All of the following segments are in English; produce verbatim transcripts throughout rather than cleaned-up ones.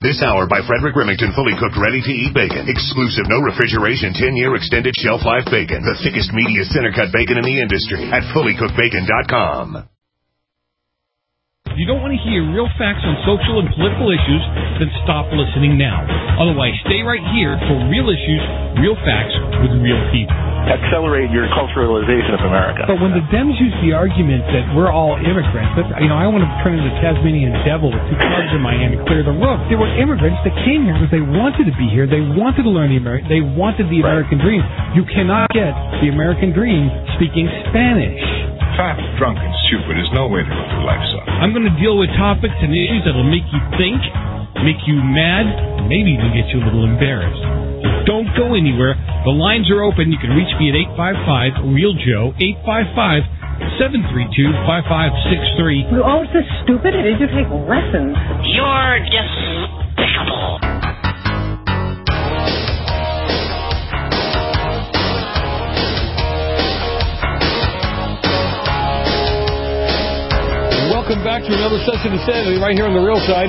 This hour by Frederick Remington, fully cooked, ready-to-eat bacon. Exclusive, no refrigeration, ten-year extended shelf life bacon. The thickest, meatiest center-cut bacon in the industry at fully cooked bacon dot com. If you don't want to hear real facts on social and political issues, then stop listening now. Otherwise, stay right here for real issues, real facts with real people. Accelerate your culturalization of America. But when the Dems use the argument that we're all immigrants, that, you know, I want to turn into the Tasmanian devil with two clubs in my hand and clear the roof. They were immigrants that came here because they wanted to be here. They wanted to learn the American. They wanted the American dream. You cannot get the American dream speaking Spanish. Fat, drunk, and stupid is no way to go through life, son. I'm going to deal with topics and issues that will make you think, make you mad, maybe even get you a little embarrassed. So don't go anywhere. The lines are open. You can reach me at eight five five, real Joe, eight five five, seven three two, five five six three. We're all so stupid. It did you take lessons? You're despicable. Welcome back to another session of Sanity right here on the Real Side.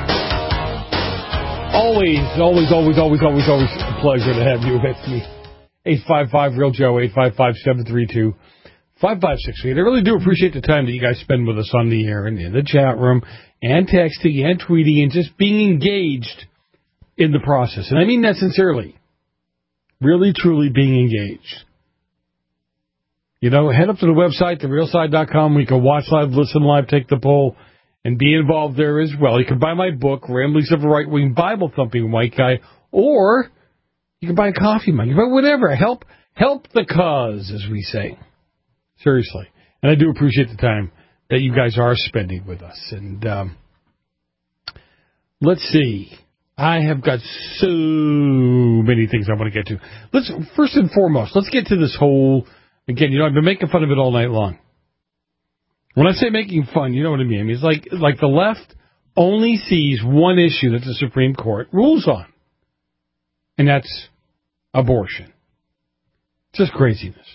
Always, always, always, always, always, always a pleasure to have you with me. eight five five, real Joe, eight five five, seven three two, five five six three. I really do appreciate the time that you guys spend with us on the air and in the chat room and texting and tweeting and just being engaged in the process. And I mean that sincerely. Really, truly being engaged. You know, head up to the website, the real side dot com. We can watch live, listen live, take the poll, and be involved there as well. You can buy my book, Ramblings of a Right-Wing Bible-Thumping White Guy, or you can buy a coffee mug. You can buy whatever. Help, help the cause, as we say. Seriously. And I do appreciate the time that you guys are spending with us. And um, let's see. I have got so many things I want to get to. Let's first and foremost, let's get to this whole... Again, you know, I've been making fun of it all night long. When I say making fun, you know what I mean. I mean, it's like like the left only sees one issue that the Supreme Court rules on, and that's abortion. Just craziness.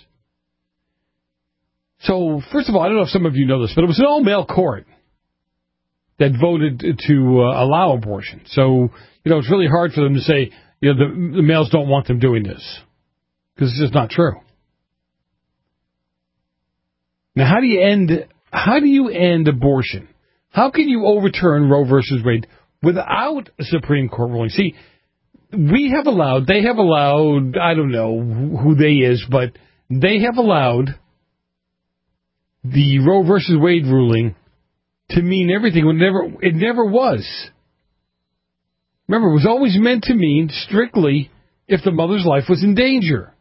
So, first of all, I don't know if some of you know this, but it was an all-male court that voted to uh, allow abortion. So, you know, it's really hard for them to say, you know, the, the males don't want them doing this, because it's just not true. Now, how do you end? How do you end abortion? How can you overturn Roe versus Wade without a Supreme Court ruling? See, we have allowed, they have allowed, I don't know who they is, but they have allowed the Roe versus Wade ruling to mean everything when it never, it never was. Remember, it was always meant to mean strictly if the mother's life was in danger.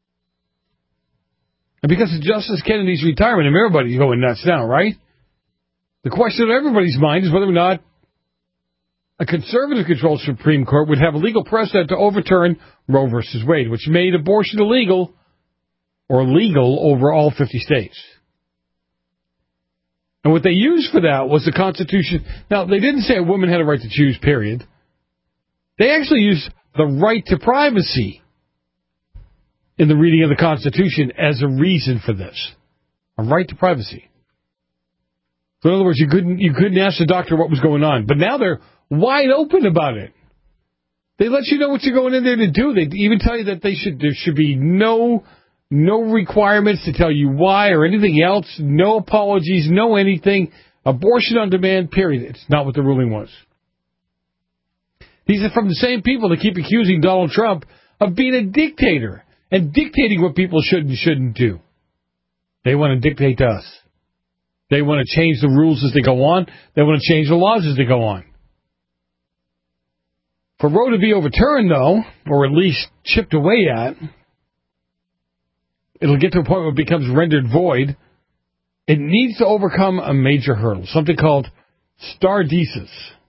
And because of Justice Kennedy's retirement, and everybody's going nuts now, right? The question on everybody's mind is whether or not a conservative-controlled Supreme Court would have a legal precedent to overturn Roe versus Wade, which made abortion illegal or legal over all fifty states. And what they used for that was the Constitution. Now, they didn't say a woman had a right to choose, period. They actually used the right to privacy in the reading of the Constitution as a reason for this. A right to privacy. So in other words, you couldn't you couldn't ask the doctor what was going on. But now they're wide open about it. They let you know what you're going in there to do. They even tell you that they should there should be no no requirements to tell you why or anything else. No apologies, no anything. Abortion on demand, period. It's not what the ruling was. These are from the same people that keep accusing Donald Trump of being a dictator and dictating what people should and shouldn't do. They want to dictate to us. They want to change the rules as they go on. They want to change the laws as they go on. For Roe to be overturned, though, or at least chipped away at, it'll get to a point where it becomes rendered void. It needs to overcome a major hurdle, something called stare decisis.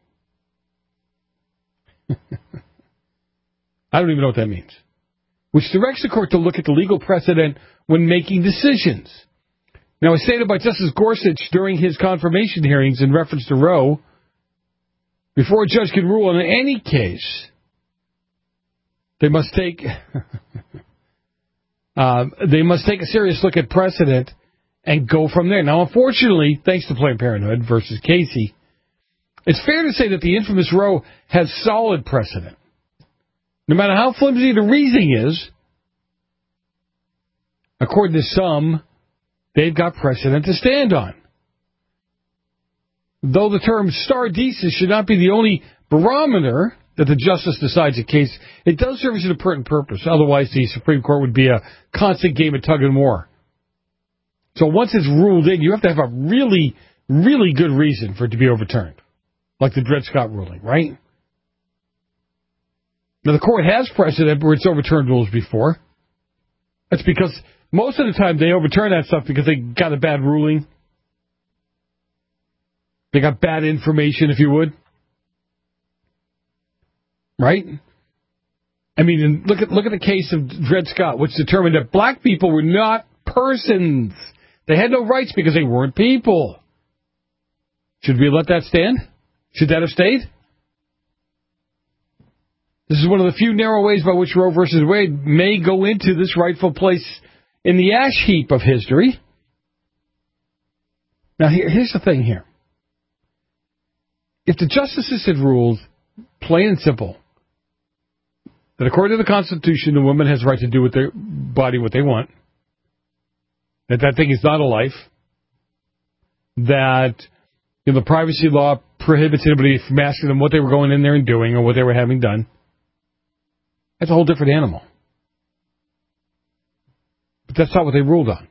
I don't even know what that means. Which directs the court to look at the legal precedent when making decisions. Now, as stated by Justice Gorsuch during his confirmation hearings in reference to Roe, before a judge can rule on any case, they must take uh, they must take a serious look at precedent and go from there. Now, unfortunately, thanks to Planned Parenthood versus Casey, It's fair to say that the infamous Roe has solid precedent. No matter how flimsy the reasoning is, according to some, they've got precedent to stand on. Though the term stare decisis should not be the only barometer that the justice decides a case, it does serve as an important purpose. Otherwise, the Supreme Court would be a constant game of tug and war. So once it's ruled in, you have to have a really, really good reason for it to be overturned, like the Dred Scott ruling, right? Now, the court has precedent where it's overturned rules before. That's because most of the time they overturn that stuff because they got a bad ruling. They got bad information, if you would. Right? I mean, look at look at the case of Dred Scott, which determined that black people were not persons. They had no rights because they weren't people. Should we let that stand? Should that have stayed? This is one of the few narrow ways by which Roe versus Wade may go into this rightful place in the ash heap of history. Now, here, here's the thing here. If the justices had ruled, plain and simple, that according to the Constitution, the woman has the right to do with their body what they want, that that thing is not a life, that you know, the privacy law prohibits anybody from asking them what they were going in there and doing or what they were having done, that's a whole different animal. But that's not what they ruled on.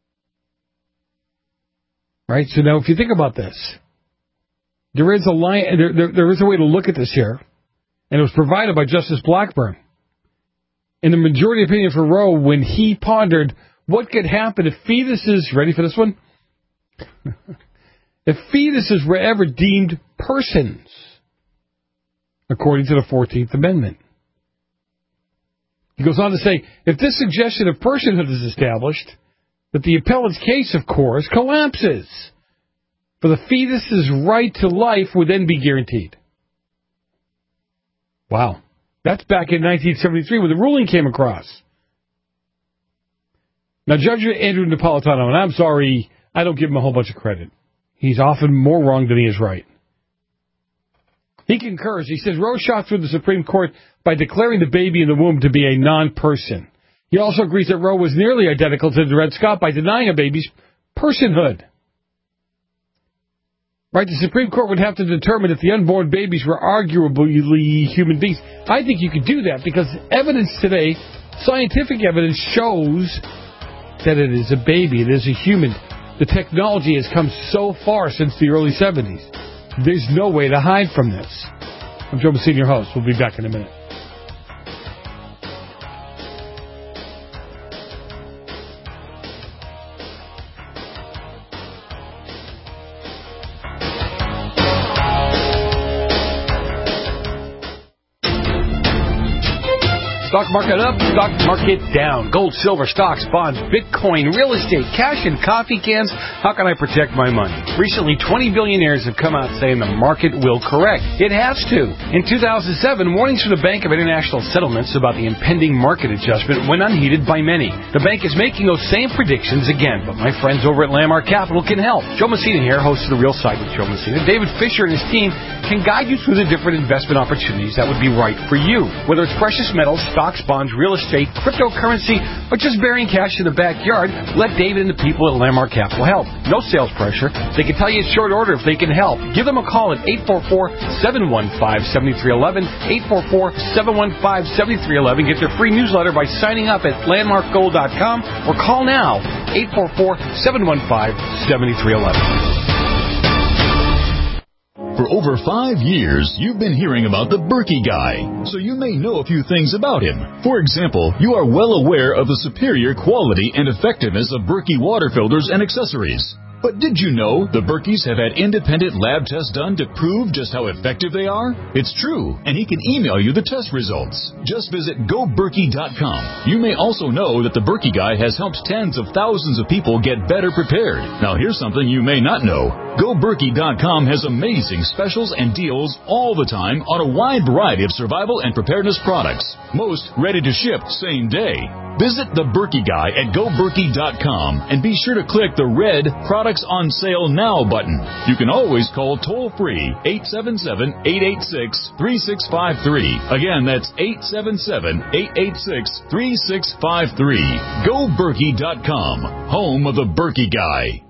Right? So now if you think about this, there is a line, there, there, there is a way to look at this here, and it was provided by Justice Blackburn. In the majority opinion for Roe, when he pondered what could happen if fetuses, ready for this one? If fetuses were ever deemed persons, according to the fourteenth Amendment. He goes on to say, if this suggestion of personhood is established, that the appellant's case, of course, collapses. For the fetus's right to life would then be guaranteed. Wow. That's back in nineteen seventy-three when the ruling came across. Now, Judge Andrew Napolitano, and I'm sorry, I don't give him a whole bunch of credit. He's often more wrong than he is right. He concurs. He says Roe shot through the Supreme Court by declaring the baby in the womb to be a non-person. He also agrees that Roe was nearly identical to Dred Scott by denying a baby's personhood. Right, the Supreme Court would have to determine if the unborn babies were arguably human beings. I think you could do that because evidence today, scientific evidence, shows that it is a baby, it is a human. The technology has come so far since the early seventies. There's no way to hide from this. I'm Joe Messina, your host. We'll be back in a minute. Stock market up, stock market down. Gold, silver, stocks, bonds, Bitcoin, real estate, cash, and coffee cans. How can I protect my money? Recently, twenty billionaires have come out saying the market will correct. It has to. In two thousand seven, warnings from the Bank of International Settlements about the impending market adjustment went unheeded by many. The bank is making those same predictions again, but my friends over at Landmark Capital can help. Joe Messina here, host of The Real Side with Joe Messina. David Fisher and his team can guide you through the different investment opportunities that would be right for you. Whether it's precious metals, stocks, bonds, real estate, cryptocurrency, or just burying cash in the backyard, let David and the people at Landmark Capital help. No sales pressure. They can tell you in short order if they can help. Give them a call at eight four four, seven one five, seven three one one, eight four four, seven one five, seven three one one. Get their free newsletter by signing up at landmark gold dot com or call now, eight four four, seven one five, seven three one one. For over five years, you've been hearing about the Berkey Guy, so you may know a few things about him. For example, you are well aware of the superior quality and effectiveness of Berkey water filters and accessories. But did you know the Berkeys have had independent lab tests done to prove just how effective they are? It's true, and he can email you the test results. Just visit go berkey dot com. You may also know that the Berkey Guy has helped tens of thousands of people get better prepared. Now here's something you may not know. go berkey dot com has amazing specials and deals all the time on a wide variety of survival and preparedness products. Most ready to ship same day. Visit the Berkey Guy at go berkey dot com and be sure to click the red product Products on Sale Now button. You can always call toll-free eight seven seven, eight eight six, three six five three. Again, that's eight seven seven, eight eight six, three six five three. Go Berkey dot com, home of the Berkey Guy.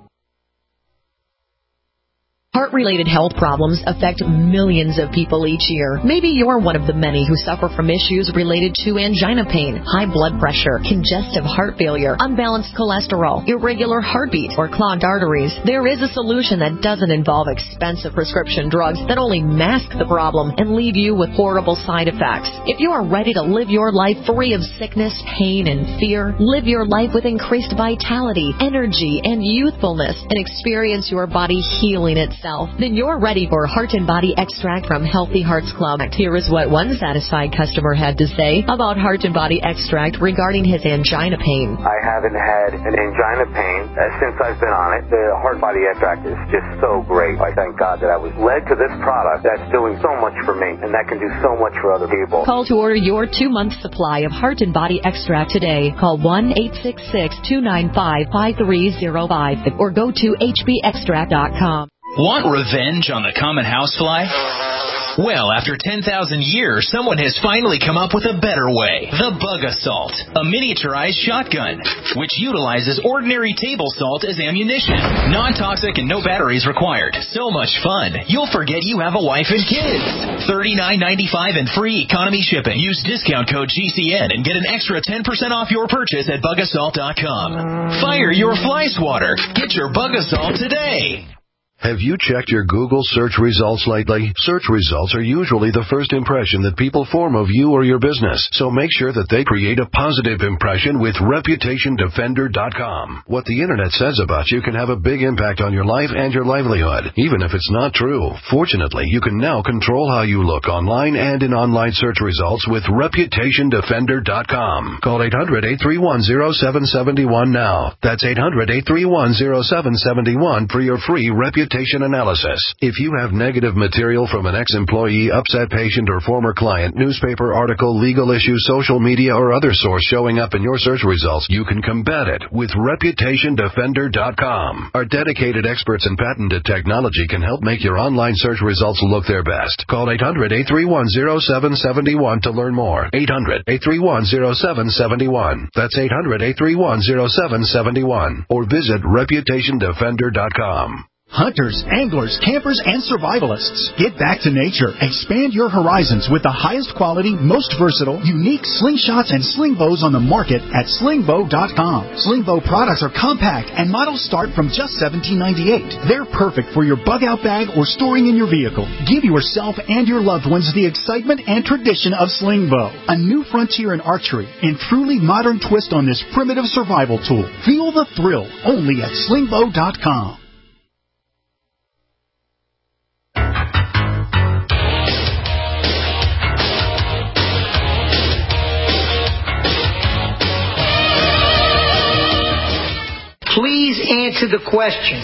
Heart-related health problems affect millions of people each year. Maybe you're one of the many who suffer from issues related to angina pain, high blood pressure, congestive heart failure, unbalanced cholesterol, irregular heartbeat, or clogged arteries. There is a solution that doesn't involve expensive prescription drugs that only mask the problem and leave you with horrible side effects. If you are ready to live your life free of sickness, pain, and fear, live your life with increased vitality, energy, and youthfulness, and experience your body healing itself, then you're ready for Heart and Body Extract from Healthy Hearts Club. Here is what one satisfied customer had to say about Heart and Body Extract regarding his angina pain. I haven't had an angina pain uh, since I've been on it. The Heart Body Extract is just so great. I thank God that I was led to this product that's doing so much for me, and that can do so much for other people. Call to order your two-month supply of Heart and Body Extract today. Call one eight six six, two nine five, five three zero five or go to H B extract dot com. Want revenge on the common housefly? Well, after ten thousand years, someone has finally come up with a better way. The Bug Assault, a miniaturized shotgun, which utilizes ordinary table salt as ammunition. Non-toxic and no batteries required. So much fun, you'll forget you have a wife and kids. thirty-nine ninety-five and free economy shipping. Use discount code G C N and get an extra ten percent off your purchase at bug assault dot com. Fire your fly swatter. Get your Bug Assault today. Have you checked your Google search results lately? Search results are usually the first impression that people form of you or your business, so make sure that they create a positive impression with reputation defender dot com. What the internet says about you can have a big impact on your life and your livelihood, even if it's not true. Fortunately, you can now control how you look online and in online search results with reputation defender dot com. Call eight hundred, eight three one, zero seven seven one now. That's eight hundred, eight three one, zero seven seven one for your free reputation analysis. If you have negative material from an ex-employee, upset patient, or former client, newspaper article, legal issue, social media, or other source showing up in your search results, you can combat it with reputation defender dot com. Our dedicated experts in patented technology can help make your online search results look their best. Call eight hundred, eight three one, zero seven seven one to learn more. eight hundred, eight three one, zero seven seven one. That's eight hundred, eight three one, zero seven seven one. Or visit reputation defender dot com. Hunters, anglers, campers, and survivalists, get back to nature. Expand your horizons with the highest quality, most versatile, unique slingshots and sling bows on the market at sling bow dot com. Sling bow products are compact and models start from just seventeen ninety-eight. They're perfect for your bug out bag or storing in your vehicle. Give yourself and your loved ones the excitement and tradition of sling bow, a new frontier in archery and truly modern twist on this primitive survival tool. Feel the thrill only at sling bow dot com. Please answer the question.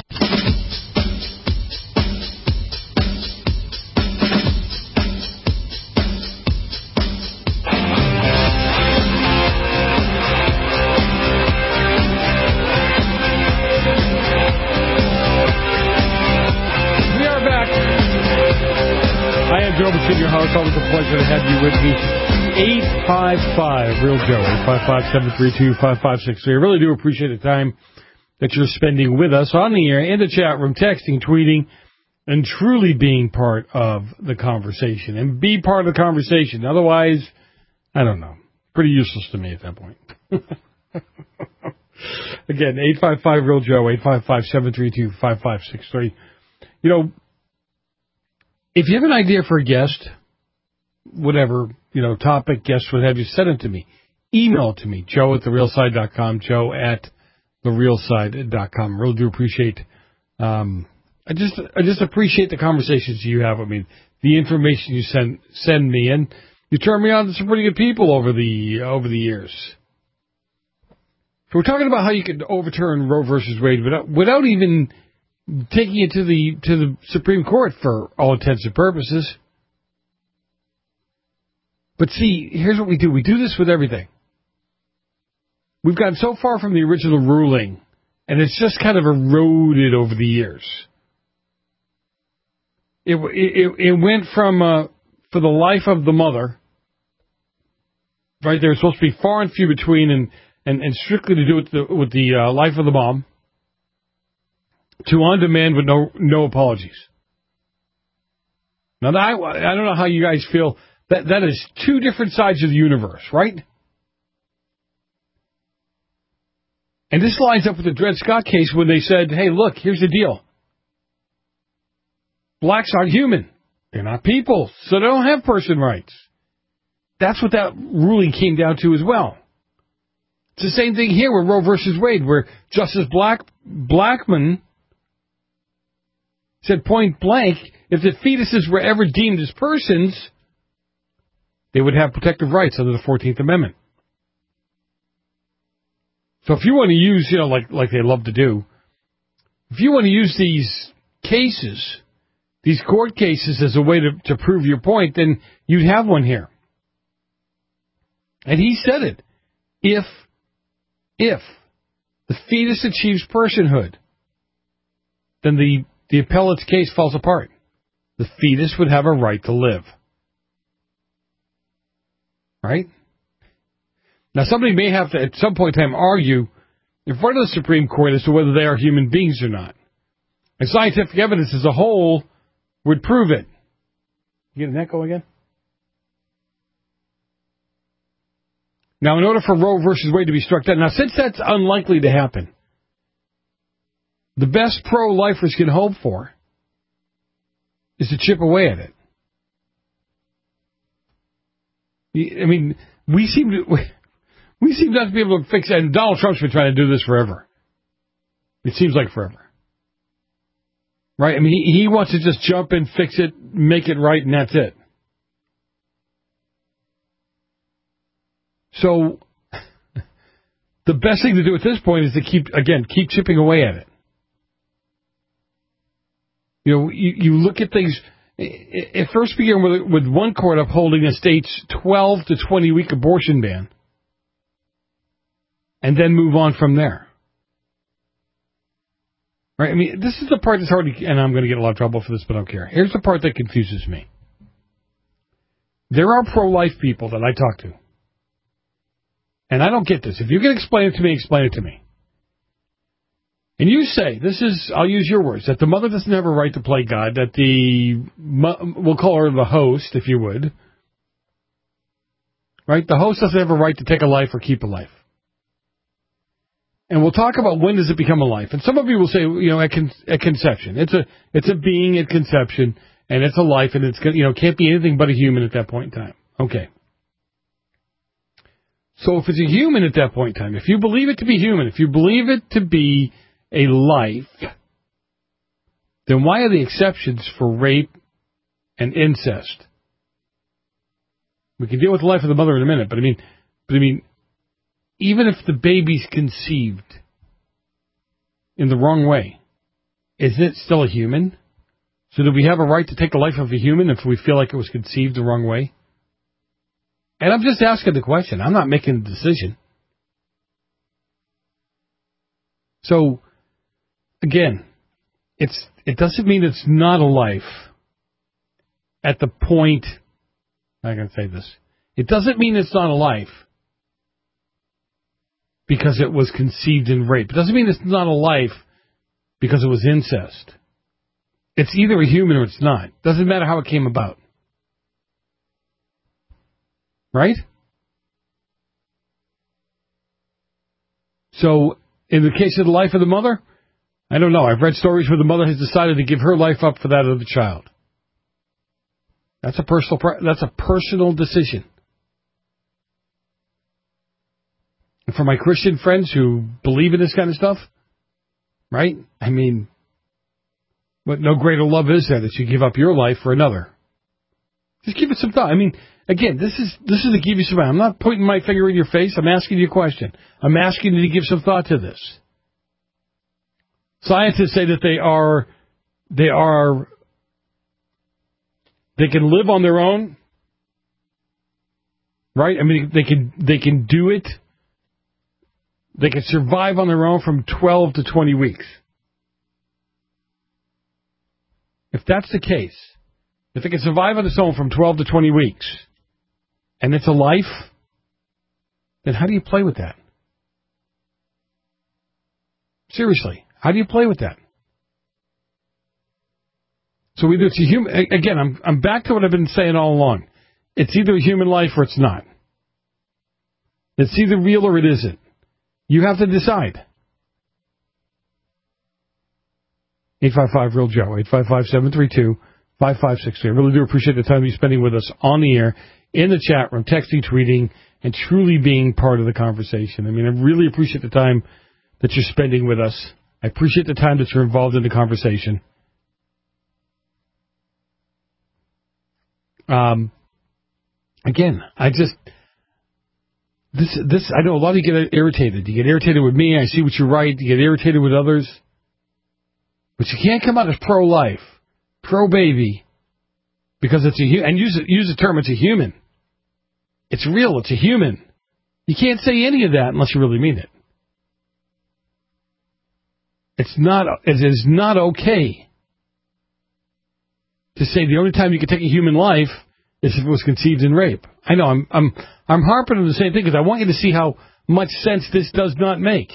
We are back. I am Joe Machine, your host. Always a pleasure to have you with me. eight five five, Real Joe, eight five five, seven three two, five five six three. I really do appreciate the time that you're spending with us on the air, in the chat room, texting, tweeting, and truly being part of the conversation. And be part of the conversation. Otherwise, I don't know. Pretty useless to me at that point. Again, eight five five, Real Joe, eight five five, seven three two, five five six three. You know, if you have an idea for a guest, whatever, you know, topic, guest, what have you, send it to me. Email it to me, joe at the real side dot com, joe at the real side dot com. Really do appreciate, um, I just I just appreciate the conversations you have with me, the information you send send me, and you turn me on to some pretty good people over the over the years. So we're talking about how you could overturn Roe versus Wade without without even taking it to the to the Supreme Court for all intents and purposes. But see, here's what we do. We do this with everything. We've gotten so far from the original ruling And it's just kind of eroded over the years. It it, it went from, uh, for the life of the mother, right, they were supposed to be far and few between and, and, and strictly to do with the, with the uh, life of the mom, to on demand with no no apologies. Now, I, I don't know how you guys feel. That That is two different sides of the universe, right? And this lines up with the Dred Scott case when they said, hey, look, here's the deal. Blacks aren't human. They're not people, so they don't have person rights. That's what that ruling came down to as well. It's the same thing here with Roe versus Wade, where Justice Black, Blackmun said point blank, if the fetuses were ever deemed as persons, they would have protective rights under the fourteenth Amendment. So if you want to use, you know, like like they love to do, if you want to use these cases, these court cases as a way to, to prove your point, then you'd have one here. And he said it. If, if the fetus achieves personhood, then the, the appellate's case falls apart. The fetus would have a right to live. Right? Now, somebody may have to, at some point in time, argue in front of the Supreme Court as to whether they are human beings or not. And scientific evidence as a whole would prove it. You get an echo again? Now, in order for Roe versus Wade to be struck down, now, since that's unlikely to happen, the best pro-lifers can hope for is to chip away at it. I mean, we seem to... We seem not to be able to fix it, and Donald Trump's been trying to do this forever. It seems like forever. Right? I mean, he, he wants to just jump in, fix it, make it right, and that's it. So, the best thing to do at this point is to keep, again, keep chipping away at it. You know, you, you look at things, it first began with, with one court upholding a state's twelve to twenty week abortion ban. And then move on from there. Right? I mean, this is the part that's hard to, and I'm going to get a lot of trouble for this, but I don't care. Here's the part that confuses me. There are pro-life people that I talk to. And I don't get this. If you can explain it to me, explain it to me. And you say, this is, I'll use your words, that the mother doesn't have a right to play God, that the, we'll call her the host, if you would. Right? The host doesn't have a right to take a life or keep a life. And we'll talk about when does it become a life. And some of you will say, you know, at, con- at conception. It's a it's a being at conception, and it's a life, and it's, you know, can't be anything but a human at that point in time. Okay. So if it's a human at that point in time, if you believe it to be human, if you believe it to be a life, then why are the exceptions for rape and incest? We can deal with the life of the mother in a minute, but I mean, but I mean, even if the baby's conceived in the wrong way, isn't it still a human? So do we have a right to take the life of a human if we feel like it was conceived the wrong way? And I'm just asking the question. I'm not making the decision. So, again, it's it doesn't mean it's not a life at the point, I'm going to say this, it doesn't mean it's not a life because it was conceived in rape. It doesn't mean it's not a life because it was incest. It's either a human or it's not. Doesn't matter how it came about. Right? So, in the case of the life of the mother, I don't know. I've read stories where the mother has decided to give her life up for that of the child. That's a personal, that's a personal decision. And for my Christian friends who believe in this kind of stuff, right? I mean, what no greater love is there that you give up your life for another. Just give it some thought. I mean, again, this is this is to give you some. I'm not pointing my finger in your face. I'm asking you a question. I'm asking you to give some thought to this. Scientists say that they are, they are, they can live on their own, right? I mean, they can they can do it they can survive on their own from twelve to twenty weeks. If that's the case, if it can survive on its own from twelve to twenty weeks, and it's a life, then how do you play with that? Seriously, how do you play with that? So either it's a human, again, I'm I'm back to what I've been saying all along. It's either a human life or it's not. It's either real or it isn't. You have to decide. eight five five real Joe, eight five five, seven three two, five five six three. I really do appreciate the time you're spending with us on the air, in the chat room, texting, tweeting, and truly being part of the conversation. I mean, I really appreciate the time that you're spending with us. I appreciate the time that you're involved in the conversation. Um, again, I just, this, this, I know a lot of you get irritated. You get irritated with me. I see what you write. You get irritated with others. But you can't come out as pro-life, pro-baby, because it's a, and use, use the term, it's a human. It's real. It's a human. You can't say any of that unless you really mean it. It's not, it is not okay to say the only time you can take a human life is if it was conceived in rape. I know, I'm I'm I'm harping on the same thing because I want you to see how much sense this does not make.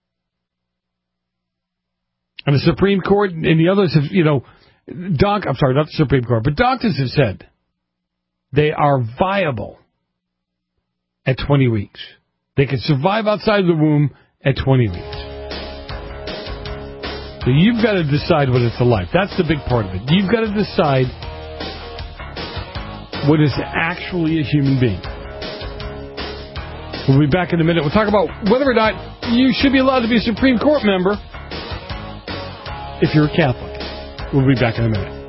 And the Supreme Court and the others have, you know, doc, I'm sorry, not the Supreme Court, but doctors have said they are viable at twenty weeks. They can survive outside the womb at twenty weeks. So you've got to decide what it's a life. That's the big part of it. You've got to decide what is actually a human being. We'll be back in a minute. We'll talk about whether or not you should be allowed to be a Supreme Court member if you're a Catholic. We'll be back in a minute.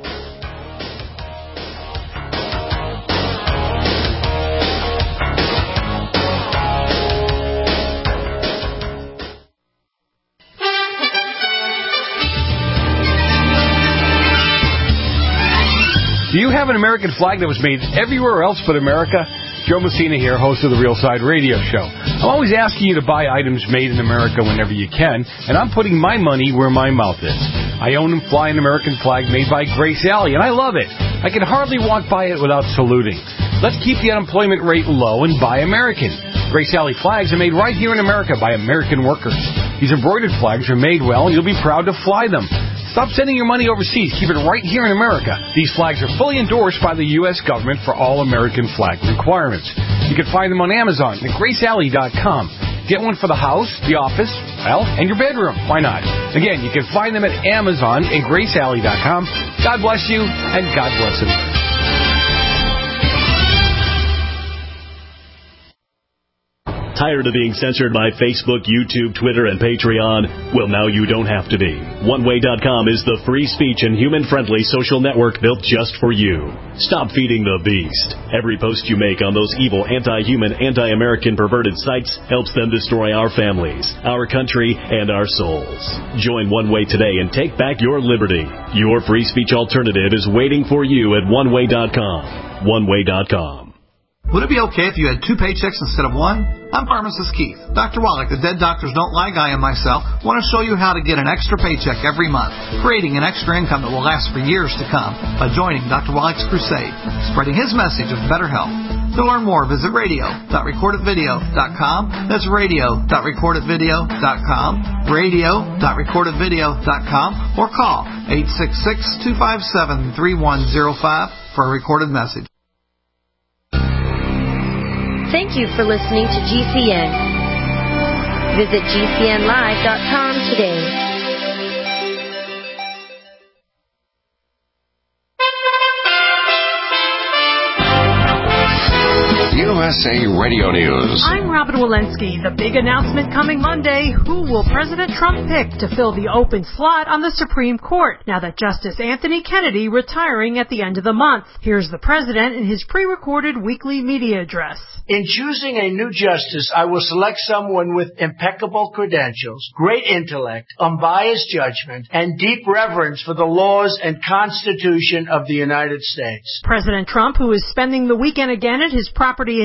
Do you have an American flag that was made everywhere else but America? Joe Messina here, host of the Real Side Radio Show. I'm always asking you to buy items made in America whenever you can, and I'm putting my money where my mouth is. I own and fly an American flag made by Grace Alley, and I love it. I can hardly walk by it without saluting. Let's keep the unemployment rate low and buy American. Grace Alley flags are made right here in America by American workers. These embroidered flags are made well, and you'll be proud to fly them. Stop sending your money overseas. Keep it right here in America. These flags are fully endorsed by the U S government for all American flag requirements. You can find them on Amazon at grace alley dot com. Get one for the house, the office, well, and your bedroom. Why not? Again, you can find them at Amazon and grace alley dot com. God bless you, and God bless America. Tired of being censored by Facebook, YouTube, Twitter, and Patreon? Well, now you don't have to be. one way dot com is the free speech and human-friendly social network built just for you. Stop feeding the beast. Every post you make on those evil, anti-human, anti-American perverted sites helps them destroy our families, our country, and our souls. Join One Way today and take back your liberty. Your free speech alternative is waiting for you at one way dot com. one way dot com. Would it be okay if you had two paychecks instead of one? I'm pharmacist Keith. Doctor Wallach, the Dead Doctors Don't Lie guy, and myself want to show you how to get an extra paycheck every month, creating an extra income that will last for years to come by joining Doctor Wallach's crusade, spreading his message of better health. To learn more, visit radio dot record it video dot com. That's radio dot record it video dot com, radio dot record it video dot com, or call eight six six, two five seven, three one zero five for a recorded message. Thank you for listening to G C N. Visit G C N live dot com today. U S A Radio News. I'm Robin Walensky. The big announcement coming Monday. Who will President Trump pick to fill the open slot on the Supreme Court now that Justice Anthony Kennedy retiring at the end of the month? Here's the president in his pre-recorded weekly media address. In choosing a new justice, I will select someone with impeccable credentials, great intellect, unbiased judgment, and deep reverence for the laws and Constitution of the United States. President Trump, who is spending the weekend again at his property in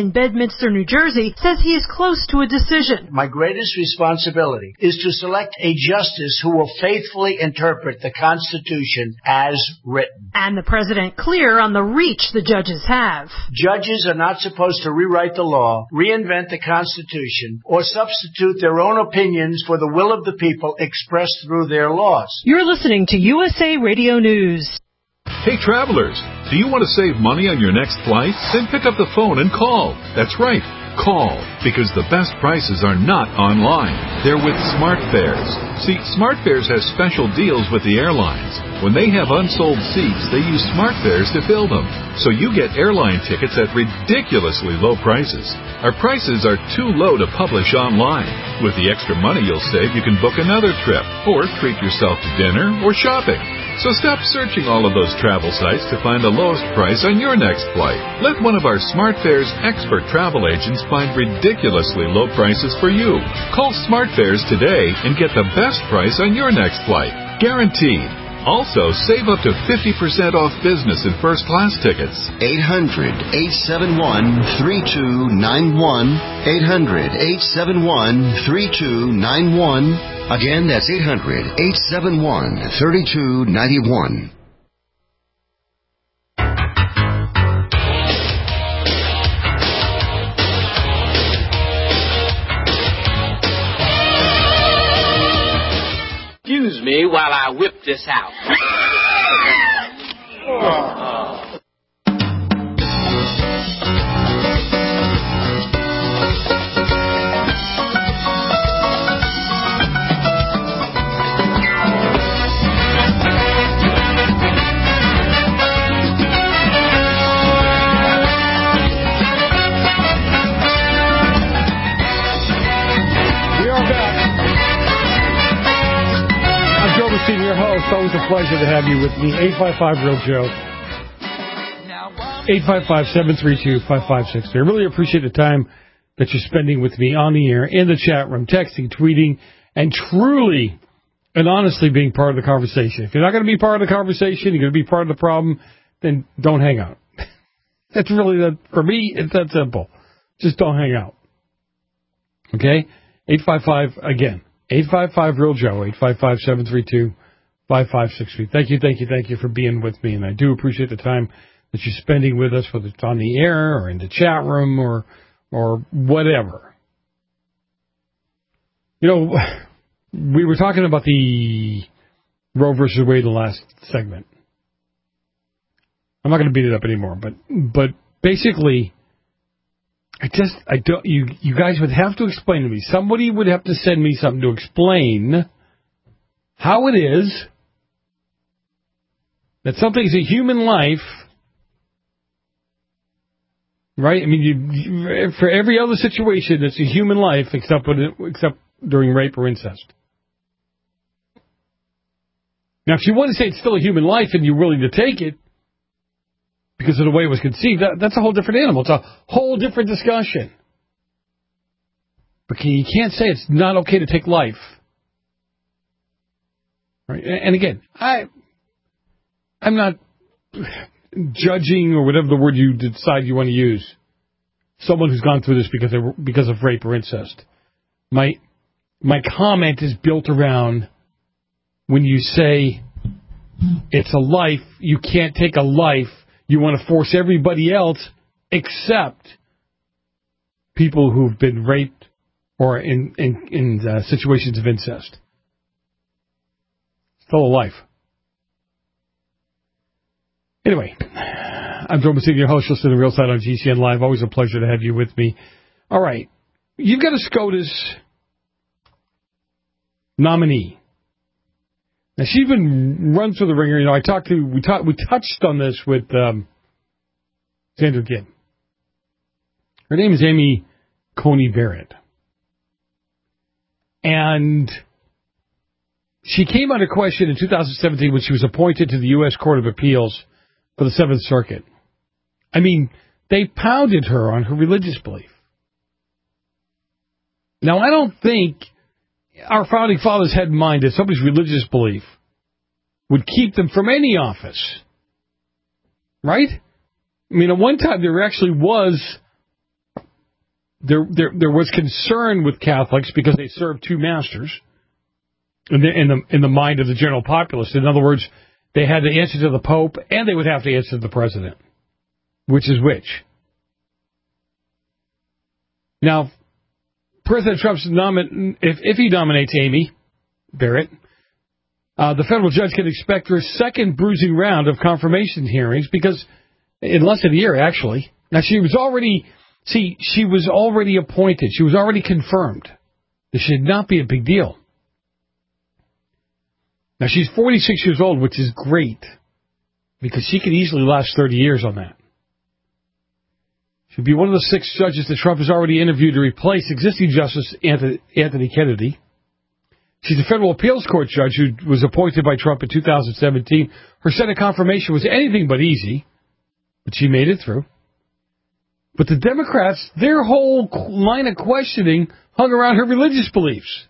in Bedminster, New Jersey, says he is close to a decision. My greatest responsibility is to select a justice who will faithfully interpret the Constitution as written. And the president clear on the reach the judges have. Judges are not supposed to rewrite the law, reinvent the Constitution, or substitute their own opinions for the will of the people expressed through their laws. You're listening to U S A Radio News. Hey, travelers, do you want to save money on your next flight? Then pick up the phone and call. That's right. Call, because the best prices are not online. They're with SmartFares. See, SmartFares has special deals with the airlines. When they have unsold seats, they use SmartFares to fill them. So you get airline tickets at ridiculously low prices. Our prices are too low to publish online. With the extra money you'll save, you can book another trip, or treat yourself to dinner or shopping. So stop searching all of those travel sites to find the lowest price on your next flight. Let one of our SmartFares expert travel agents find ridiculously low prices for you. Call SmartFares today and get the best price on your next flight. Guaranteed. Also, save up to fifty percent off business and first class tickets. eight hundred, eight seven one, three two nine one. eight hundred, eight seven one, three two nine one. Again, that's eight hundred, eight seven one, three two nine one. Excuse me while I whip this out. Oh. Your host, always a pleasure to have you with me. eight five five Real Joe. eight five five, seven three two, five five six three. I really appreciate the time that you're spending with me on the air, in the chat room, texting, tweeting, and truly and honestly being part of the conversation. If you're not going to be part of the conversation, you're going to be part of the problem, then don't hang out. That's really, that. For me, it's that simple. Just don't hang out. Okay? eight five five, again, eight five five Real Joe, eight five five, seven three two, five five six three. Thank you, thank you, thank you for being with me, and I do appreciate the time that you're spending with us, whether it's on the air or in the chat room or or whatever. You know, we were talking about the Roe versus Wade in the last segment. I'm not going to beat it up anymore, but but basically, I just I don't. You you guys would have to explain to me. Somebody would have to send me something to explain how it is that something's a human life, right? I mean, you, you, for every other situation, it's a human life except when it, except during rape or incest. Now, if you want to say it's still a human life and you're willing to take it because of the way it was conceived, that, that's a whole different animal. It's a whole different discussion. But you can't say it's not okay to take life. Right? And again, I, I'm not judging, or whatever the word you decide you want to use, someone who's gone through this because of, because of rape or incest. My, my comment is built around when you say it's a life, you can't take a life, you want to force everybody else except people who've been raped or in, in, in uh, situations of incest. Still a life. Anyway, I'm Joe Messina, your host, listening to Real Side on G C N Live. Always a pleasure to have you with me. All right. You've got a SCOTUS nominee. Now, she's been run through the ringer. You know, I talked to, we talked, we touched on this with um, Sandra Gibb. Her name is Amy Coney Barrett. And she came under question in two thousand seventeen when she was appointed to the U S Court of Appeals for the Seventh Circuit. I mean, they pounded her on her religious belief. Now, I don't think our founding fathers had in mind that somebody's religious belief would keep them from any office. Right? I mean, at one time there actually was there, there, there was concern with Catholics because they served two masters in the, in the in the mind of the general populace. In other words, they had to answer to the Pope and they would have to answer to the President. Which is which? Now, President Trump's nomin- if, if he nominates Amy Barrett, uh, the federal judge can expect her second bruising round of confirmation hearings because in less than a year, actually. Now, she was already, see, she was already appointed. She was already confirmed. This should not be a big deal. Now, she's forty-six years old, which is great because she could easily last thirty years on that. She'll be one of the six judges that Trump has already interviewed to replace existing Justice Anthony Kennedy. She's a federal appeals court judge who was appointed by Trump in two thousand seventeen. Her Senate confirmation was anything but easy, but she made it through. But the Democrats, their whole line of questioning hung around her religious beliefs.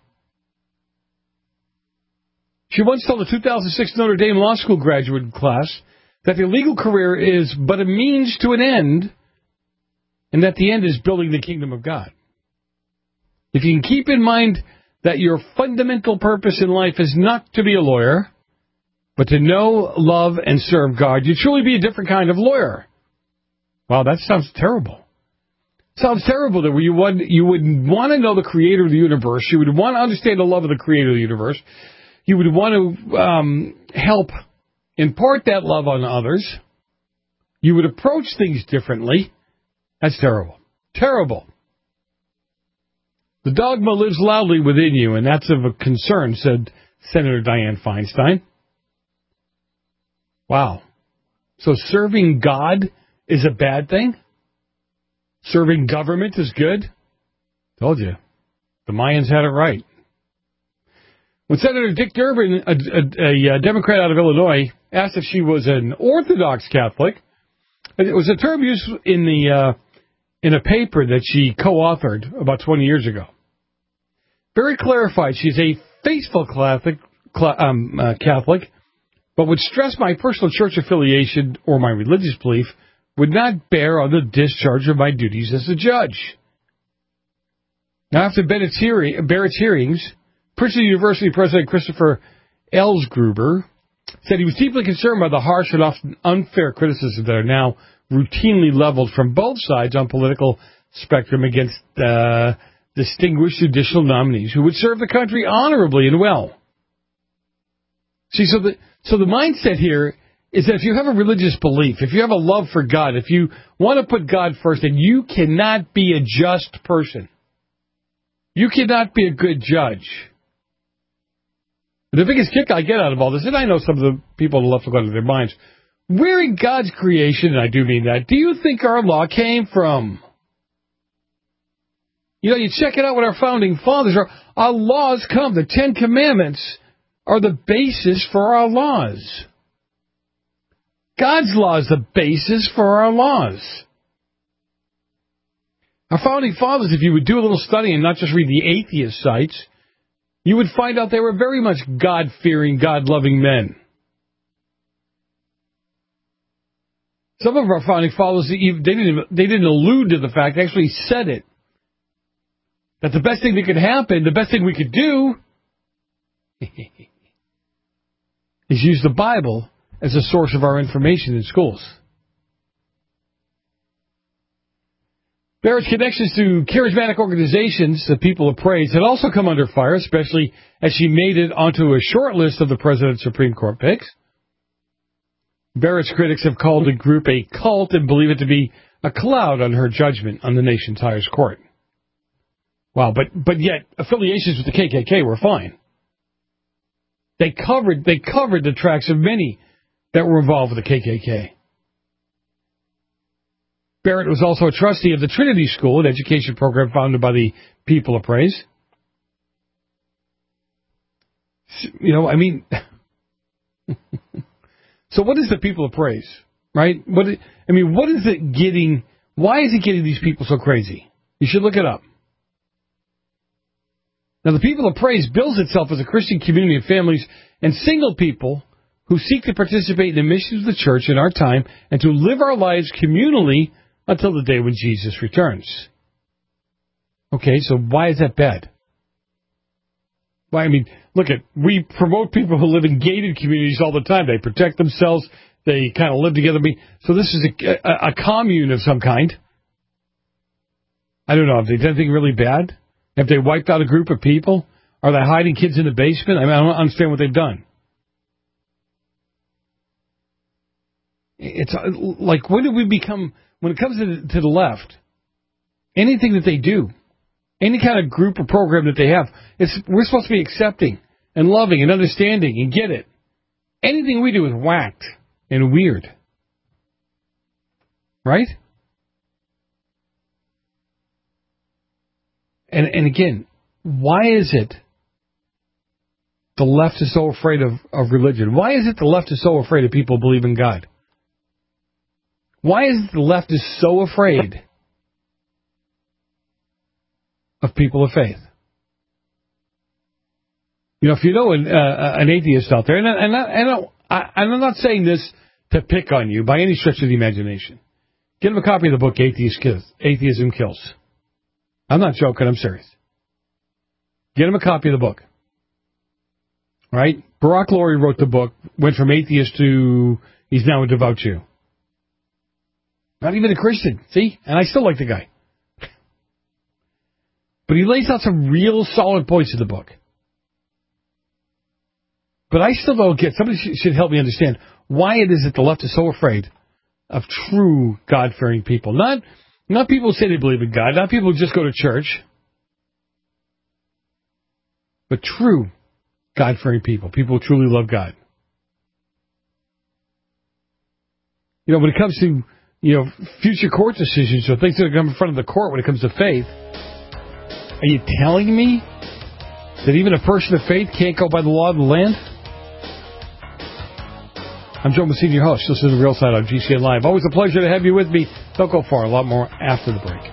She once told a two thousand six Notre Dame Law School graduate class that their legal career is but a means to an end, and that the end is building the kingdom of God. If you can keep in mind that your fundamental purpose in life is not to be a lawyer, but to know, love, and serve God, you'd truly be a different kind of lawyer. Wow, that sounds terrible. Sounds terrible that you would, you would want to know the creator of the universe. You would want to understand the love of the creator of the universe. You would want to um, help impart that love on others. You would approach things differently. That's terrible. Terrible. The dogma lives loudly within you, and that's of a concern, said Senator Dianne Feinstein. Wow. So serving God is a bad thing? Serving government is good? Told you. The Mayans had it right. When Senator Dick Durbin, a, a, a Democrat out of Illinois, asked if she was an Orthodox Catholic, it was a term used in the uh, in a paper that she co-authored about twenty years ago. Barrett clarified she's a faithful Catholic, um, uh, Catholic, but would stress my personal church affiliation or my religious belief would not bear on the discharge of my duties as a judge. Now, after Barrett's, hearing, Barrett's hearings, Princeton University President Christopher Elsgruber said he was deeply concerned by the harsh and often unfair criticisms that are now routinely leveled from both sides on political spectrum against uh, distinguished judicial nominees who would serve the country honorably and well. See, so the so the mindset here is that if you have a religious belief, if you have a love for God, if you want to put God first, then you cannot be a just person. You cannot be a good judge. The biggest kick I get out of all this, and I know some of the people on the left will go out of their minds, where in God's creation, and I do mean that, do you think our law came from? You know, you check it out with our founding fathers. Our, our laws come. The Ten Commandments are the basis for our laws. God's law is the basis for our laws. Our founding fathers, if you would do a little study and not just read the atheist sites, you would find out they were very much God-fearing, God-loving men. Some of our founding fathers, they didn't, they didn't allude to the fact, they actually said it, that the best thing that could happen, the best thing we could do, is use the Bible as a source of our information in schools. Barrett's connections to charismatic organizations, the People of Praise, had also come under fire, especially as she made it onto a short list of the President's Supreme Court picks. Barrett's critics have called the group a cult and believe it to be a cloud on her judgment on the nation's highest court. Wow, but but yet affiliations with the K K K were fine. They covered they covered the tracks of many that were involved with the K K K. Barrett was also a trustee of the Trinity School, an education program founded by the People of Praise. You know, I mean, so what is the People of Praise, right? What I mean, what is it getting? Why is it getting these people so crazy? You should look it up. Now, the People of Praise bills itself as a Christian community of families and single people who seek to participate in the missions of the church in our time and to live our lives communally until the day when Jesus returns. Okay, so why is that bad? Why, I mean, look at, we promote people who live in gated communities all the time. They protect themselves. They kind of live together. So this is a, a, a commune of some kind. I don't know. Have they done anything really bad? Have they wiped out a group of people? Are they hiding kids in the basement? I mean, I don't understand what they've done. It's like, when did we become, when it comes to the, to the left, anything that they do, any kind of group or program that they have, it's, we're supposed to be accepting and loving and understanding and get it. Anything we do is whacked and weird. Right? And, and again, why is it the left is so afraid of, of religion? Why is it the left is so afraid of people who believe in God? Why is it the left is so afraid of people of faith? You know, if you know an, uh, an atheist out there, and, and, and, I, and I'm not saying this to pick on you by any stretch of the imagination. Get him a copy of the book, Atheist Kills, Atheism Kills. I'm not joking, I'm serious. Get him a copy of the book. Right? Barack Lurie wrote the book, went from atheist to he's now a devout Jew. Not even a Christian, see? And I still like the guy. But he lays out some real solid points in the book. But I still don't get, somebody should help me understand why it is that the left is so afraid of true God-fearing people. Not, not people who say they believe in God, not people who just go to church, but true God-fearing people, people who truly love God. You know, when it comes to, you know, future court decisions or things that are coming in front of the court when it comes to faith, are you telling me that even a person of faith can't go by the law of the land? I'm Joe Messina, your host. This is The Real Side on G C N Live. Always a pleasure to have you with me. Don't go far. A lot more after the break.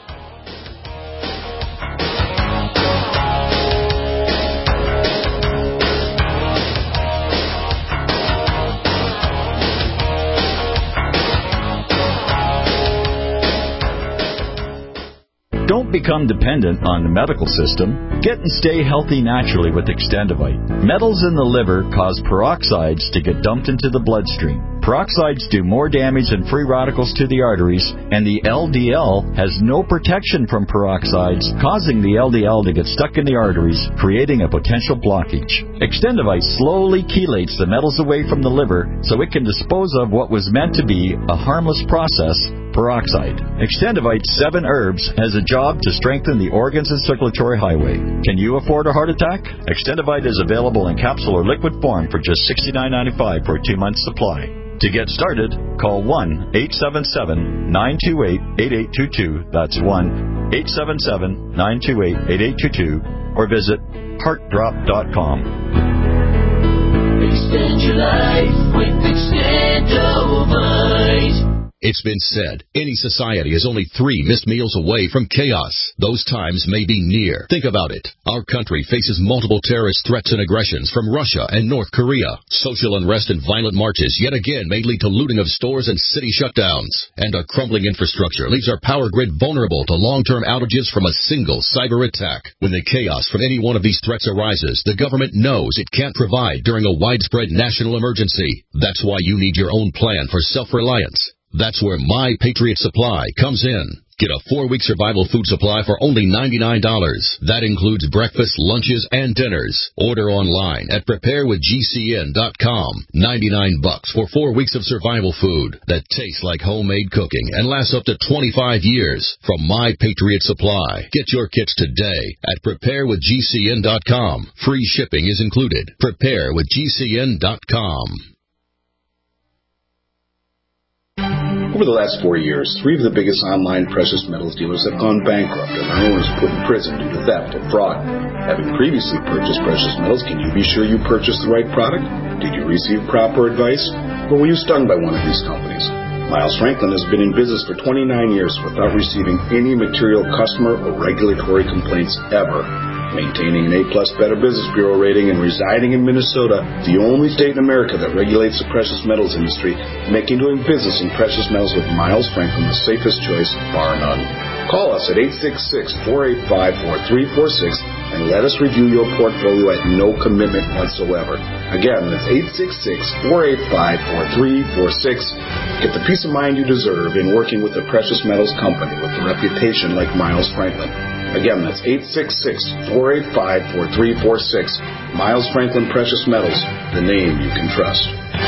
Don't become dependent on the medical system. Get and stay healthy naturally with Extendivite. Metals in the liver cause peroxides to get dumped into the bloodstream. Peroxides do more damage than free radicals to the arteries, and the L D L has no protection from peroxides, causing the L D L to get stuck in the arteries, creating a potential blockage. Extendivite slowly chelates the metals away from the liver so it can dispose of what was meant to be a harmless process, peroxide. Extendivite seven herbs has a job to strengthen the organs and circulatory highway. Can you afford a heart attack? Extendivite is available in capsule or liquid form for just sixty-nine ninety-five for a two-month supply. To get started, call one eight seven seven, nine two eight, eight eight two two. That's one eight seven seven, nine two eight, eight eight two two. Or visit heart drop dot com. Extend your life with Extendivite. It's been said, any society is only three missed meals away from chaos. Those times may be near. Think about it. Our country faces multiple terrorist threats and aggressions from Russia and North Korea. Social unrest and violent marches yet again may lead to looting of stores and city shutdowns. And a crumbling infrastructure leaves our power grid vulnerable to long-term outages from a single cyber attack. When the chaos from any one of these threats arises, the government knows it can't provide during a widespread national emergency. That's why you need your own plan for self-reliance. That's where My Patriot Supply comes in. Get a four-week survival food supply for only ninety-nine dollars. That includes breakfast, lunches, and dinners. Order online at prepare with G C N dot com. ninety-nine bucks for four weeks of survival food that tastes like homemade cooking and lasts up to twenty-five years. From My Patriot Supply. Get your kits today at prepare with G C N dot com. Free shipping is included. prepare with G C N dot com. Over the last four years, three of the biggest online precious metals dealers have gone bankrupt and their owners put in prison due to theft and fraud. Having previously purchased precious metals, can you be sure you purchased the right product? Did you receive proper advice? Or were you stung by one of these companies? Miles Franklin has been in business for twenty-nine years without receiving any material customer or regulatory complaints ever. Maintaining an A-plus Better Business Bureau rating and residing in Minnesota, the only state in America that regulates the precious metals industry, making doing business in precious metals with Miles Franklin the safest choice, bar none. Call us at eight six six, four eight five, four three four six and let us review your portfolio at no commitment whatsoever. Again, that's eight six six, four eight five, four three four six. Get the peace of mind you deserve in working with a precious metals company with a reputation like Miles Franklin. Again, that's eight six six, four eight five, four three four six. Miles Franklin Precious Metals, the name you can trust.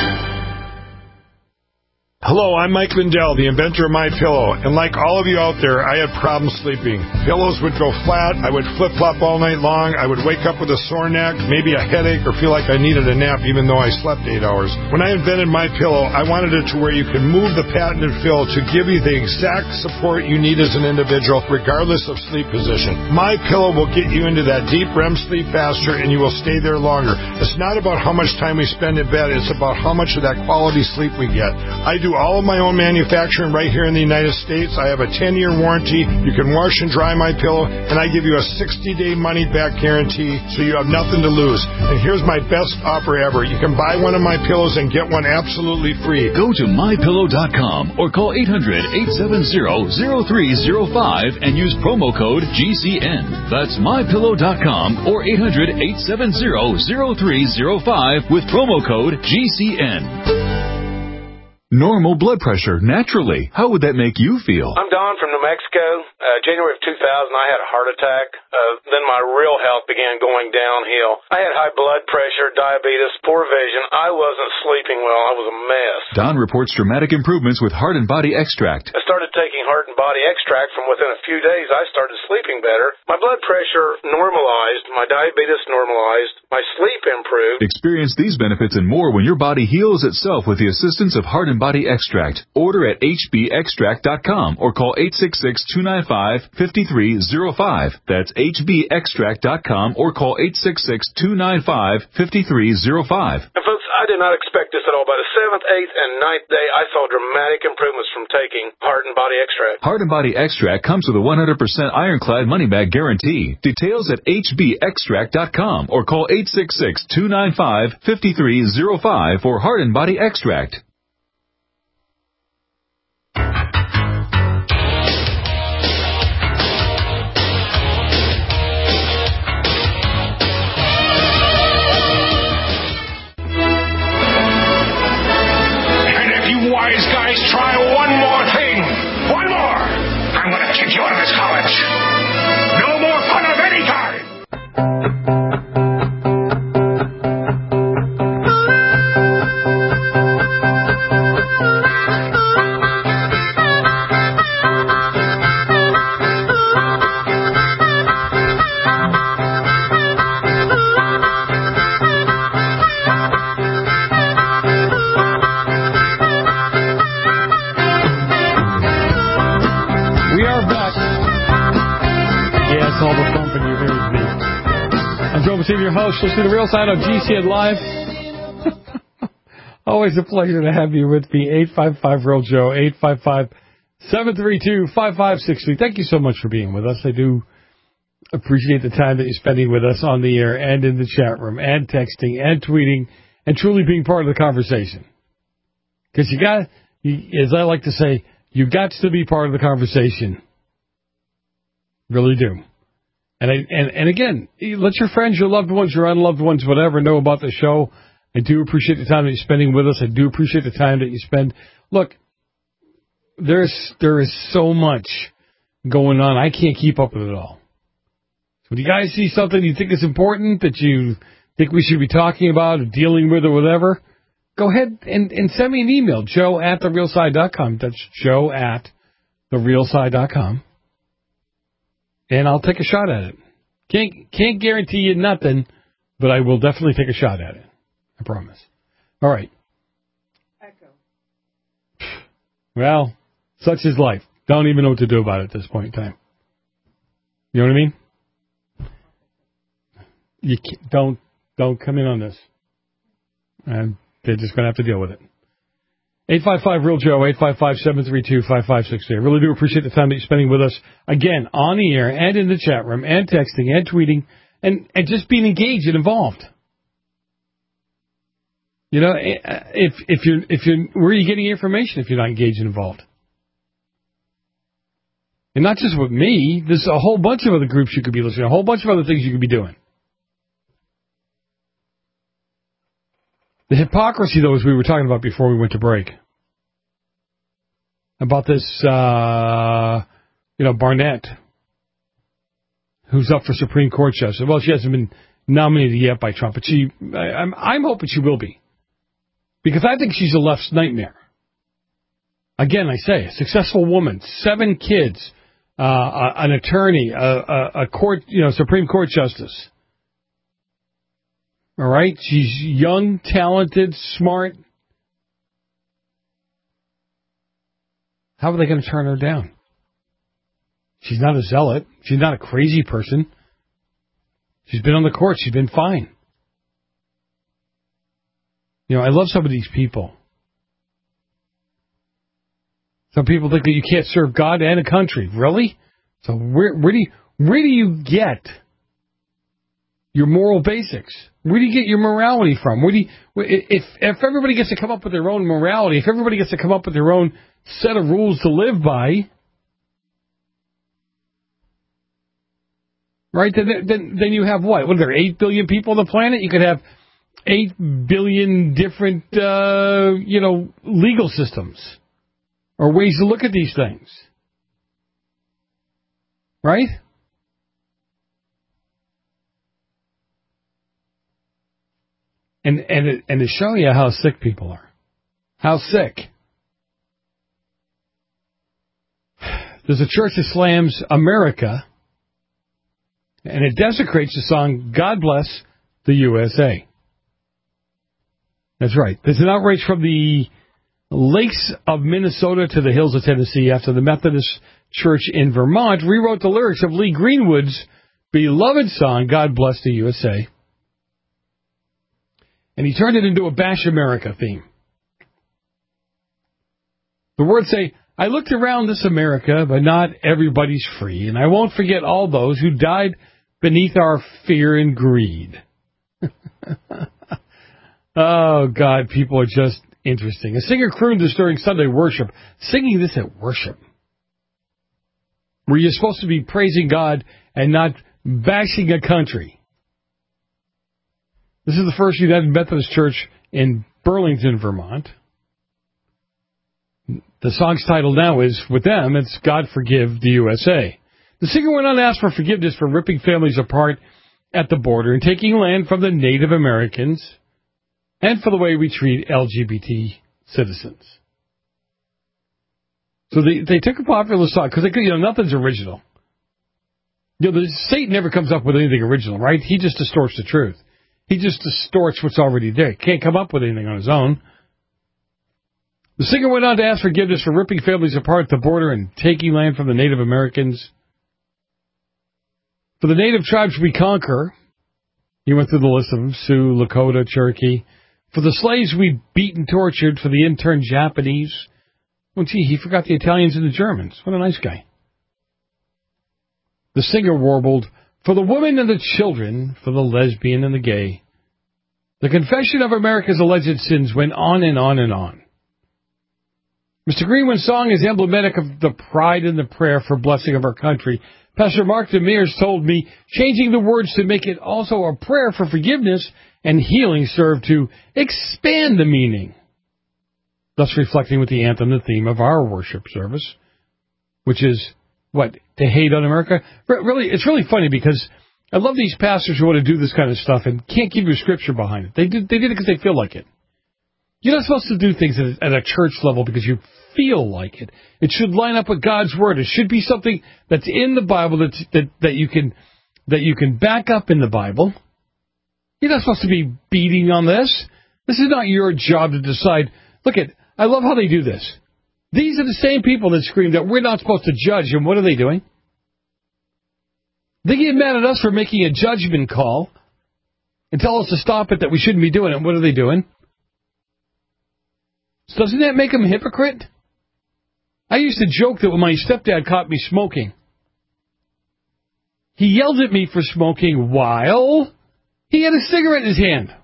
Hello, I'm Mike Lindell, the inventor of MyPillow, and like all of you out there, I had problems sleeping. Pillows would go flat, I would flip-flop all night long, I would wake up with a sore neck, maybe a headache, or feel like I needed a nap even though I slept eight hours. When I invented MyPillow, I wanted it to where you can move the patented fill to give you the exact support you need as an individual, regardless of sleep position. MyPillow will get you into that deep R E M sleep faster, and you will stay there longer. It's not about how much time we spend in bed, it's about how much of that quality sleep we get. I do all of my own manufacturing right here in the United States. I have a ten-year warranty. You can wash and dry my pillow, and I give you a sixty-day money-back guarantee, so you have nothing to lose. And here's my best offer ever. You can buy one of my pillows and get one absolutely free. Go to my pillow dot com or call eight hundred, eight seven zero, zero three zero five and use promo code G C N. That's my pillow dot com or eight hundred, eight seven zero, zero three zero five with promo code G C N. Normal blood pressure, naturally. How would that make you feel? I'm Don from New Mexico. Uh, January of two thousand, I had a heart attack. Uh, then my real health began going downhill. I had high blood pressure, diabetes, poor vision. I wasn't sleeping well. I was a mess. Don reports dramatic improvements with Heart and Body Extract. I started taking Heart and Body Extract. From within a few days, I started sleeping better. My blood pressure normalized. My diabetes normalized. My sleep improved. Experience these benefits and more when your body heals itself with the assistance of Heart and Body Extract. Order at H B extract dot com or call eight six six, two nine five, five three zero five. That's H B extract dot com or call eight six six, two nine five, five three zero five. And folks, I did not expect this at all. By the seventh, eighth, and ninth day, I saw dramatic improvements from taking Heart and Body Extract. Heart and Body Extract comes with a one hundred percent ironclad money-back guarantee. Details at H B extract dot com or call eight six six, two nine five, five three zero five for Heart and Body Extract. Wise guys, try one more thing. One more. I'm going to kick you out of this college. No more fun of any kind. All the thumping you hear is me. I'm Joe Bassini, your host. Listen to The Real Side on G C N Live. Always a pleasure to have you with me. eight five five, real Joe, eight five five, seven three two, five five six three. Thank you so much for being with us. I do appreciate the time that you're spending with us on the air and in the chat room and texting and tweeting and truly being part of the conversation. Because you got, you, as I like to say, you got to be part of the conversation. Really do. And, I, and and again, let your friends, your loved ones, your unloved ones, whatever, know about the show. I do appreciate the time that you're spending with us. I do appreciate the time that you spend. Look, there's there is so much going on. I can't keep up with it all. So when you guys see something you think is important that you think we should be talking about or dealing with or whatever, go ahead and, and send me an email, joe at the real side dot com. That's joe at the real side dot com. And I'll take a shot at it. Can't can't guarantee you nothing, but I will definitely take a shot at it. I promise. All right. Echo. Well, such is life. Don't even know what to do about it at this point in time. You know what I mean? You can't, don't don't come in on this. And they're just going to have to deal with it. eight five five, real Joe, eight five five, seven three two, five five six three. I really do appreciate the time that you're spending with us, again, on the air and in the chat room and texting and tweeting and, and just being engaged and involved. You know, if if you're, if you're, where are you getting information if you're not engaged and involved? And not just with me, there's a whole bunch of other groups you could be listening to, a whole bunch of other things you could be doing. The hypocrisy, though, as we were talking about before we went to break, about this, uh, you know, Barnett, who's up for Supreme Court justice. Well, she hasn't been nominated yet by Trump, but she, I, I'm, I'm hoping she will be. Because I think she's a left's nightmare. Again, I say, a successful woman, seven kids, uh, an attorney, a, a, a court, you know, Supreme Court justice. All right? She's young, talented, smart. How are they going to turn her down? She's not a zealot. She's not a crazy person. She's been on the court. She's been fine. You know, I love some of these people. Some people think that you can't serve God and a country. Really? So where where do you where do you get your moral basics? Where do you get your morality from? Where do you, if if everybody gets to come up with their own morality, if everybody gets to come up with their own set of rules to live by, right? Then then then you have what? What are there? Eight billion people on the planet? You could have eight billion different uh, you know legal systems. Or ways to look at these things. Right? And and and to show you how sick people are. How sick. There's a church that slams America, and it desecrates the song God Bless the U S A. That's right. There's an outrage from the lakes of Minnesota to the hills of Tennessee after the Methodist Church in Vermont rewrote the lyrics of Lee Greenwood's beloved song, God Bless the U S A. And he turned it into a Bash America theme. The words say, I looked around this America, but not everybody's free, and I won't forget all those who died beneath our fear and greed. Oh, God, people are just interesting. A singer crooned this during Sunday worship, singing this at worship, where you're supposed to be praising God and not bashing a country. This is the First United Methodist Church in Burlington, Vermont. The song's title now is, with them, it's God Forgive the U S A. The singer went on to ask for forgiveness for ripping families apart at the border and taking land from the Native Americans, and for the way we treat L G B T citizens. So they they took a popular song, because you know nothing's original. You know, the, Satan never comes up with anything original, right? He just distorts the truth. He just distorts what's already there. He can't come up with anything on his own. The singer went on to ask forgiveness for ripping families apart at the border and taking land from the Native Americans. For the native tribes we conquer, he went through the list of them, Sioux, Lakota, Cherokee. For the slaves we beat and tortured, for the interned Japanese. Well, gee, he forgot the Italians and the Germans. What a nice guy. The singer warbled, for the women and the children, for the lesbian and the gay. The confession of America's alleged sins went on and on and on. Mister Greenwood's song is emblematic of the pride and the prayer for blessing of our country. Pastor Mark Demers told me changing the words to make it also a prayer for forgiveness and healing served to expand the meaning, thus reflecting with the anthem the theme of our worship service, which is, what, to hate on America? Really, it's really funny because I love these pastors who want to do this kind of stuff and can't give you scripture behind it. They did, they did it because they feel like it. You're not supposed to do things at a, at a church level because you feel like it. It should line up with God's word. It should be something that's in the Bible that's, that that you can that you can back up in the Bible. You're not supposed to be beating on this. This is not your job to decide. Look at, I love how they do this. These are the same people that scream that we're not supposed to judge, and what are they doing? They get mad at us for making a judgment call and tell us to stop it, that we shouldn't be doing it. What are they doing? So doesn't that make them a hypocrite? I used to joke that when my stepdad caught me smoking, he yelled at me for smoking while he had a cigarette in his hand.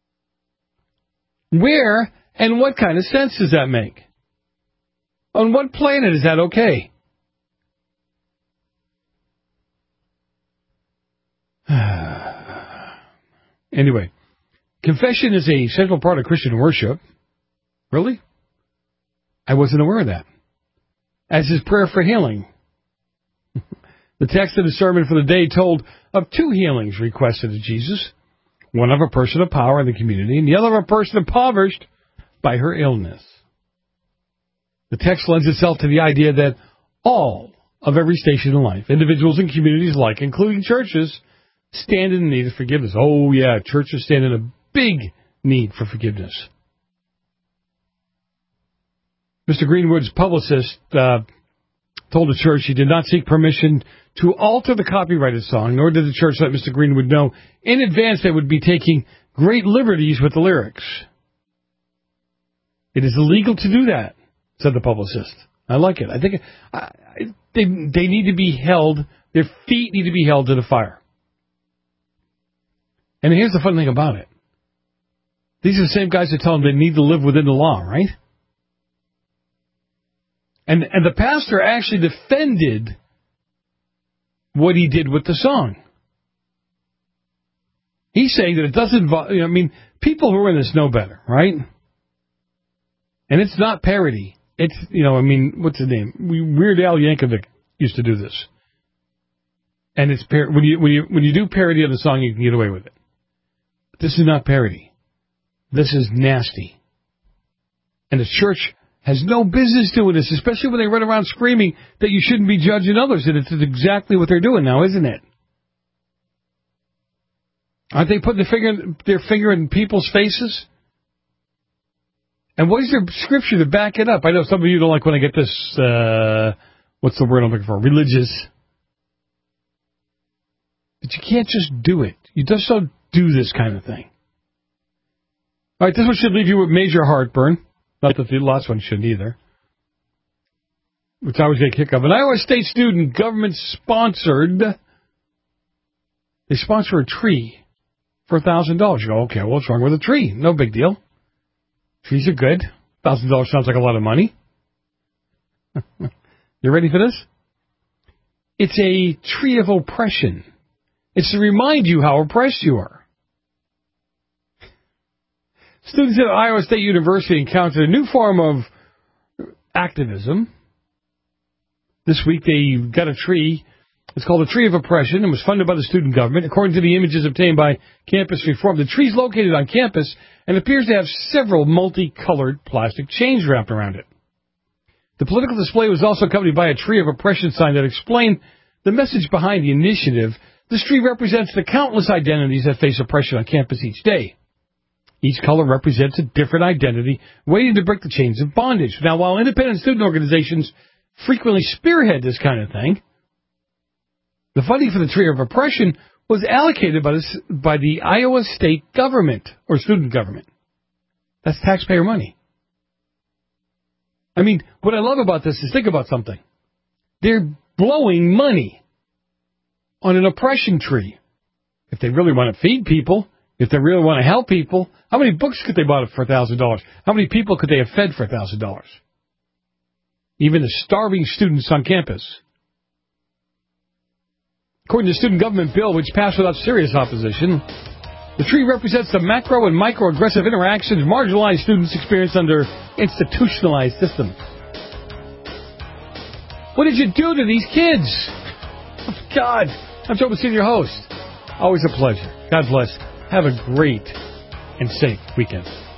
Where and what kind of sense does that make? On what planet is that okay? Anyway, confession is a central part of Christian worship. Really? I wasn't aware of that. As is prayer for healing. The text of the sermon for the day told of two healings requested of Jesus. One of a person of power in the community, and the other of a person impoverished by her illness. The text lends itself to the idea that all of every station in life, individuals and communities alike, including churches, stand in need of forgiveness. Oh, yeah, churches stand in a big need for forgiveness. Mister Greenwood's publicist uh, told the church he did not seek permission to alter the copyrighted song, nor did the church let Mister Greenwood know in advance they would be taking great liberties with the lyrics. It is illegal to do that, said the publicist. I like it. I think I, they they need to be held, their feet need to be held to the fire. And here's the fun thing about it. These are the same guys that tell them they need to live within the law, right? And and the pastor actually defended what he did with the song. He's saying that it doesn't involve, you know, I mean, people who are in this know better, right? And it's not parody. It's, you know, I mean, what's his name? Weird Al Yankovic used to do this. And it's par- when you when you when you do parody of the song, you can get away with it. But this is not parody. This is nasty. And the church has no business doing this, especially when they run around screaming that you shouldn't be judging others. And it's exactly what they're doing now, isn't it? Aren't they putting their finger, their finger in people's faces? And what is their scripture to back it up? I know some of you don't like when I get this, uh, what's the word I'm looking for? Religious. But you can't just do it. You just don't do this kind of thing. All right, this one should leave you with major heartburn. Not that the last one shouldn't either. Which I always get a kick of. An Iowa State student, government-sponsored, they sponsor a tree for one thousand dollars. You go, okay, well, what's wrong with a tree? No big deal. Trees are good. one thousand dollars sounds like a lot of money. You ready for this? It's a tree of oppression. It's to remind you how oppressed you are. Students at Iowa State University encountered a new form of activism. This week they got a tree. It's called the Tree of Oppression and was funded by the student government. According to the images obtained by Campus Reform, the tree is located on campus and appears to have several multicolored plastic chains wrapped around it. The political display was also accompanied by a Tree of Oppression sign that explained the message behind the initiative. This tree represents the countless identities that face oppression on campus each day. Each color represents a different identity waiting to break the chains of bondage. Now, while independent student organizations frequently spearhead this kind of thing, the funding for the Tree of Oppression was allocated by, this, by the Iowa State government, or student government. That's taxpayer money. I mean, what I love about this is think about something. They're blowing money on an oppression tree. If they really want to feed people, if they really want to help people, how many books could they buy for one thousand dollars? How many people could they have fed for one thousand dollars? Even the starving students on campus. According to the student government bill, which passed without serious opposition, the tree represents the macro and microaggressive interactions marginalized students experience under institutionalized systems. What did you do to these kids? Oh, God, I'm Joe Messina, your host. Always a pleasure. God bless. Have a great and safe weekend.